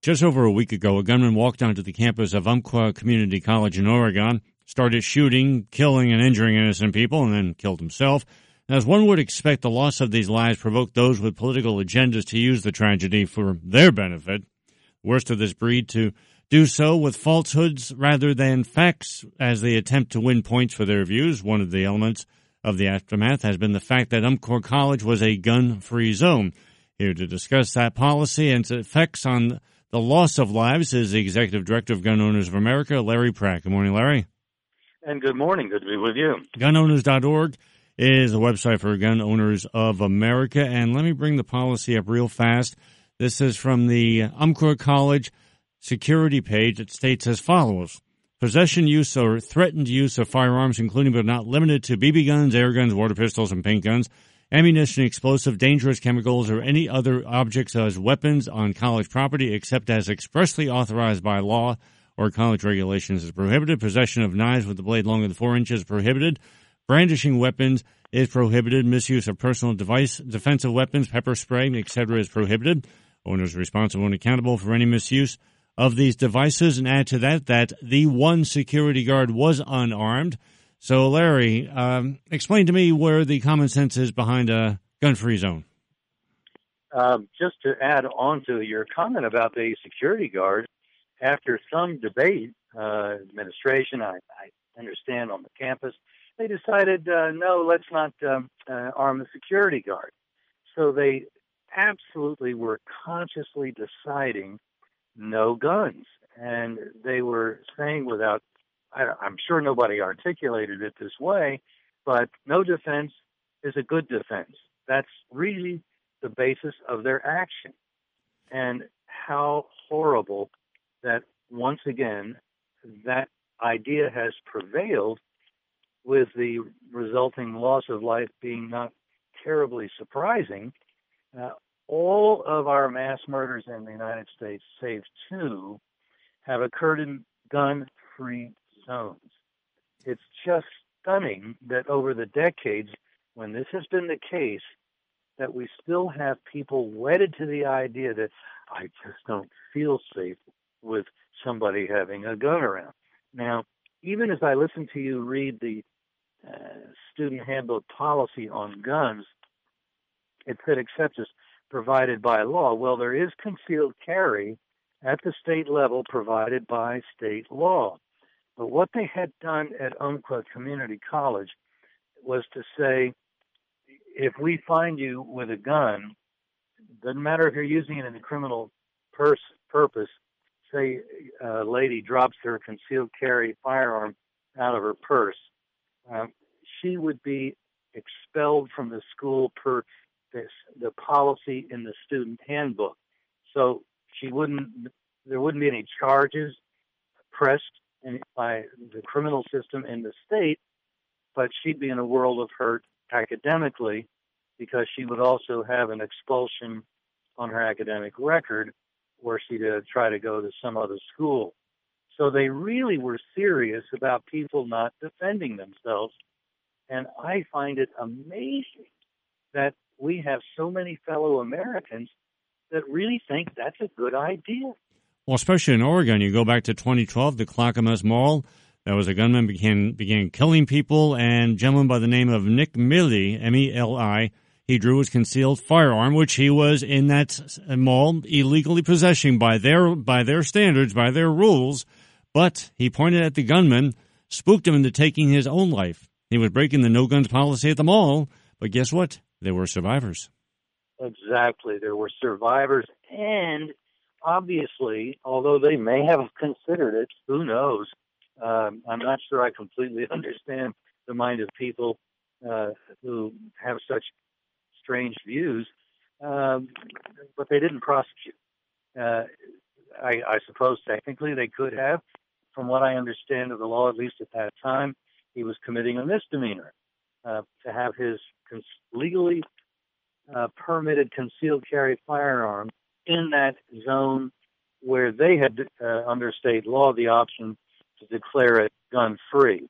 Just over a week ago, a gunman walked onto the campus of Umpqua Community College in Oregon, started shooting, killing, and injuring innocent people, and then killed himself. And as one would expect, the loss of these lives provoked those with political agendas to use the tragedy for their benefit. Worst of this breed to do so with falsehoods rather than facts as they attempt to win points for their views. One of the elements of the aftermath has been the fact that Umpqua College was a gun-free zone. Here to discuss that policy and its effects on the loss of lives is the Executive Director of Gun Owners of America, Larry Pratt. Good morning, Larry. And good morning. Good to be with you. GunOwners.org is the website for Gun Owners of America. And let me bring the policy up real fast. This is from the Umpqua College security page. It states as follows. Possession, use, or threatened use of firearms, including but not limited to BB guns, air guns, water pistols, and paint guns, ammunition, explosive, dangerous chemicals, or any other objects as weapons on college property except as expressly authorized by law or college regulations is prohibited. Possession of knives with the blade longer than 4 inches is prohibited. Brandishing weapons is prohibited. Misuse of personal defensive weapons, pepper spray, etc. is prohibited. Owners responsible and accountable for any misuse of these devices. And add to that the one security guard was unarmed. So, Larry, explain to me where the common sense is behind a gun-free zone. Just to add on to your comment about the security guard, after some debate, administration, I understand, on the campus, they decided, no, let's not arm the security guard. So they absolutely were consciously deciding no guns. And they were saying without, I'm sure nobody articulated it this way, but no defense is a good defense. That's really the basis of their action. And how horrible that, once again, that idea has prevailed, with the resulting loss of life being not terribly surprising. All of our mass murders in the United States, save 2, have occurred in gun-free zones. It's just stunning that over the decades, when this has been the case, that we still have people wedded to the idea that I just don't feel safe with somebody having a gun around. Now, even as I listen to you read the student handbook policy on guns, it said except as provided by law. Well, there is concealed carry at the state level provided by state law. But what they had done at Umpqua Community College was to say, if we find you with a gun, doesn't matter if you're using it in a criminal purpose, say a lady drops her concealed carry firearm out of her purse, she would be expelled from the school per the policy in the student handbook. So there wouldn't be any charges pressed by the criminal system in the state, but she'd be in a world of hurt academically because she would also have an expulsion on her academic record were she to try to go to some other school. So they really were serious about people not defending themselves. And I find it amazing that we have so many fellow Americans that really think that's a good idea. Well, especially in Oregon, you go back to 2012, the Clackamas Mall. There was a gunman began killing people, and a gentleman by the name of Nick Milley, M-E-L-I, he drew his concealed firearm, which he was in that mall illegally possessing by their standards, by their rules. But he pointed at the gunman, spooked him into taking his own life. He was breaking the no guns policy at the mall, but guess what? There were survivors. Exactly. There were survivors, and obviously, although they may have considered it, who knows? I'm not sure I completely understand the mind of people who have such strange views, but they didn't prosecute. I suppose technically they could have. From what I understand of the law, at least at that time, he was committing a misdemeanor. To have his legally permitted concealed carry firearm in that zone where they had, under state law, the option to declare it gun-free.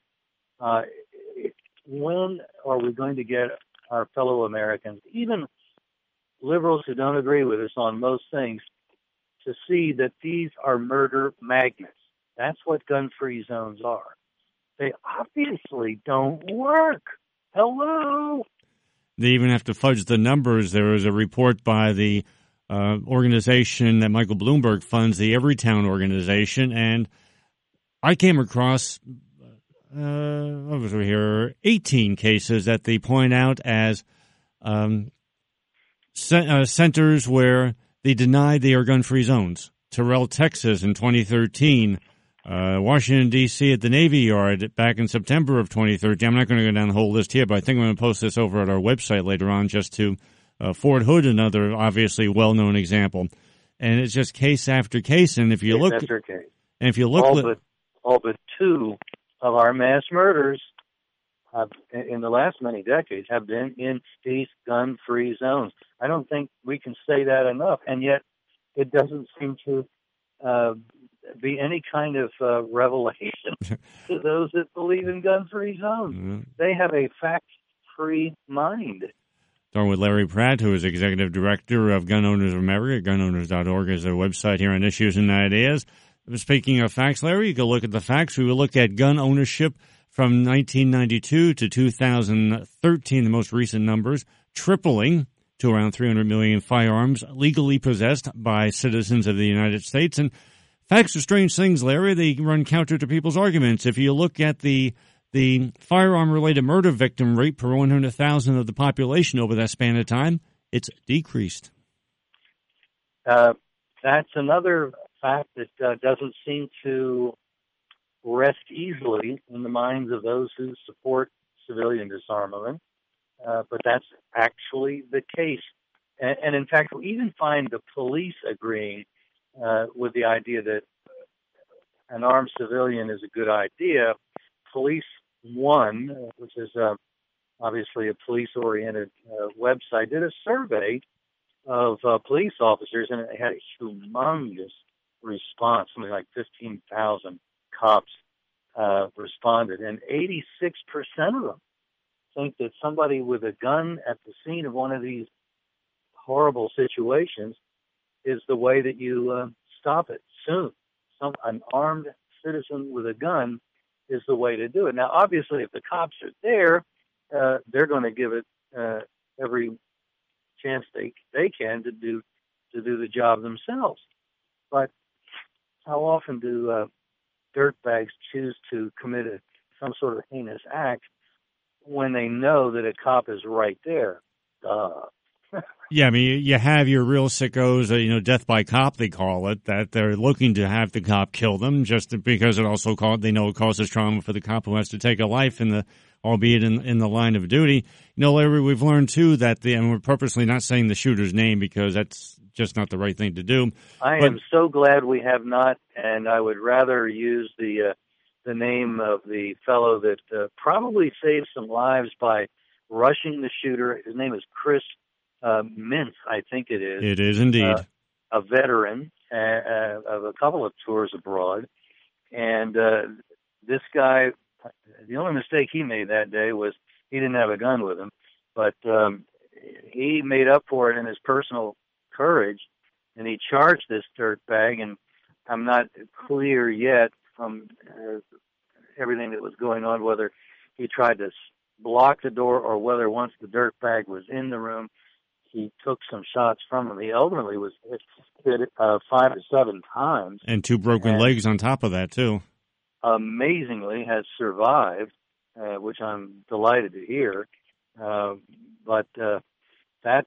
When are we going to get our fellow Americans, even liberals who don't agree with us on most things, to see that these are murder magnets. That's what gun-free zones are. They obviously don't work. Hello? They even have to fudge the numbers. There was a report by the organization that Michael Bloomberg funds, the Everytown organization, and I came across, what was we here, 18 cases that they point out as centers where they denied they are gun-free zones. Terrell, Texas in 2013. Washington, D.C. at the Navy Yard back in September of 2013. I'm not going to go down the whole list here, but I think I'm going to post this over at our website later on just to Fort Hood, another obviously well-known example. And it's just case after case. And if you look, after case. And if you look, all but two of our mass murders in the last many decades have been in these gun-free zones. I don't think we can say that enough, and yet it doesn't seem to be any kind of revelation to those that believe in gun-free zones. Mm-hmm. They have a fact-free mind. Talking with Larry Pratt, who is Executive Director of Gun Owners of America. Gunowners.org is their website here on Issues and Ideas. Speaking of facts, Larry, you can look at the facts. We will look at gun ownership from 1992 to 2013, the most recent numbers, tripling to around 300 million firearms legally possessed by citizens of the United States. And facts are strange things, Larry. They run counter to people's arguments. If you look at the firearm-related murder victim rate per 100,000 of the population over that span of time, it's decreased. That's another fact that doesn't seem to rest easily in the minds of those who support civilian disarmament, but that's actually the case. And in fact, we even find the police agreeing with the idea that an armed civilian is a good idea. Police One, which is obviously a police-oriented website, did a survey of police officers, and it had a humongous response. Something like 15,000 cops responded, and 86% of them think that somebody with a gun at the scene of one of these horrible situations is the way that you stop it soon. An armed citizen with a gun is the way to do it. Now, obviously, if the cops are there, they're going to give it every chance they can to do the job themselves. But how often do dirtbags choose to commit some sort of heinous act when they know that a cop is right there? Yeah, I mean, you have your real sickos, death by cop, they call it, that they're looking to have the cop kill them just because they know it causes trauma for the cop who has to take a life albeit in the line of duty. Larry, we've learned too that and we're purposely not saying the shooter's name because that's just not the right thing to do. I am so glad we have not, and I would rather use the name of the fellow that probably saved some lives by rushing the shooter. His name is Chris Mintz, I think it is. It is indeed. A veteran of a couple of tours abroad. And this guy, the only mistake he made that day was he didn't have a gun with him. But he made up for it in his personal courage, and he charged this dirtbag. And I'm not clear yet from everything that was going on whether he tried to block the door or whether once the dirtbag was in the room, he took some shots from him. The elderly was hit 5 to 7 times. And 2 broken legs on top of that, too. Amazingly has survived, which I'm delighted to hear. But that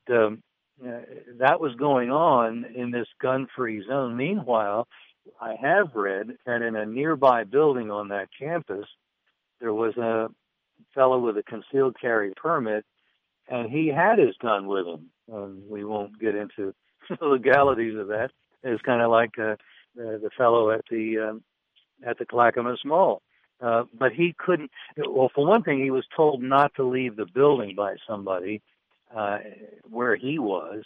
was going on in this gun-free zone. Meanwhile, I have read that in a nearby building on that campus, there was a fellow with a concealed carry permit, and he had his gun with him. We won't get into the legalities of that. It's kind of like the fellow at the Clackamas Mall. But he couldn't. Well, for one thing, he was told not to leave the building by somebody where he was.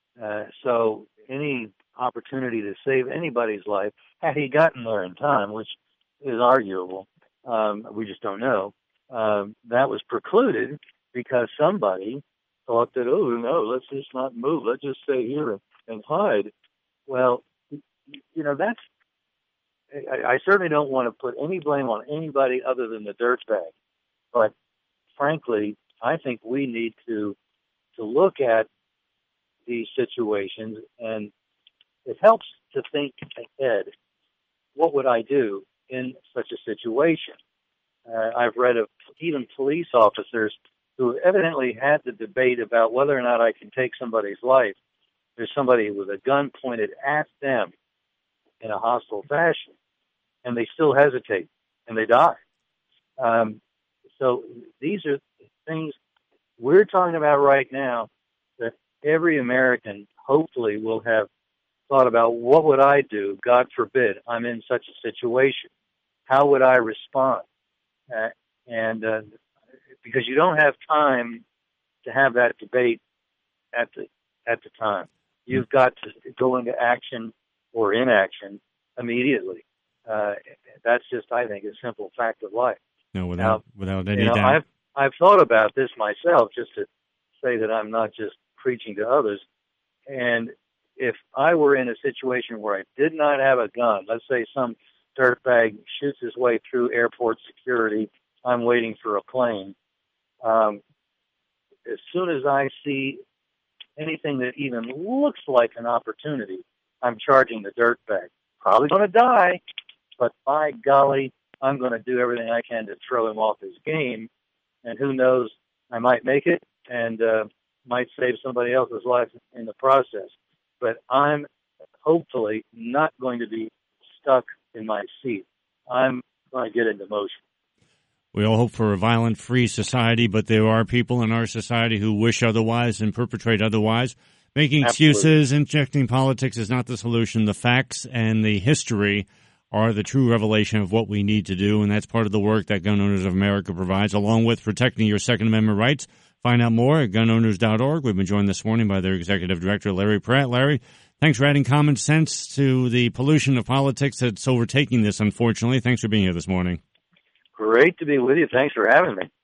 So any opportunity to save anybody's life, had he gotten there in time, which is arguable, we just don't know, that was precluded because somebody thought that, oh, no, let's just not move. Let's just stay here and hide. Well, that's, I certainly don't want to put any blame on anybody other than the dirtbag. But frankly, I think we need to look at these situations, and it helps to think ahead. What would I do in such a situation? I've read of even police officers who evidently had the debate about whether or not I can take somebody's life. There's somebody with a gun pointed at them in a hostile fashion, and they still hesitate, and they die. So these are things we're talking about right now that every American hopefully will have thought about. What would I do? God forbid I'm in such a situation. How would I respond? And because you don't have time to have that debate at the time, you've got to go into action or inaction immediately. That's just, I think, a simple fact of life. No, without any doubt. I've thought about this myself, just to say that I'm not just preaching to others. And if I were in a situation where I did not have a gun, let's say some dirtbag shoots his way through airport security, I'm waiting for a plane. As soon as I see anything that even looks like an opportunity, I'm charging the dirtbag. Probably going to die, but by golly, I'm going to do everything I can to throw him off his game. And who knows, I might make it and might save somebody else's life in the process. But I'm hopefully not going to be stuck in my seat. I'm going to get into motion. We all hope for a violent-free society, but there are people in our society who wish otherwise and perpetrate otherwise. Making excuses, injecting politics is not the solution. The facts and the history are the true revelation of what we need to do, and that's part of the work that Gun Owners of America provides, along with protecting your Second Amendment rights. Find out more at gunowners.org. We've been joined this morning by their Executive Director, Larry Pratt. Larry, thanks for adding common sense to the pollution of politics that's overtaking this, unfortunately. Thanks for being here this morning. Great to be with you. Thanks for having me.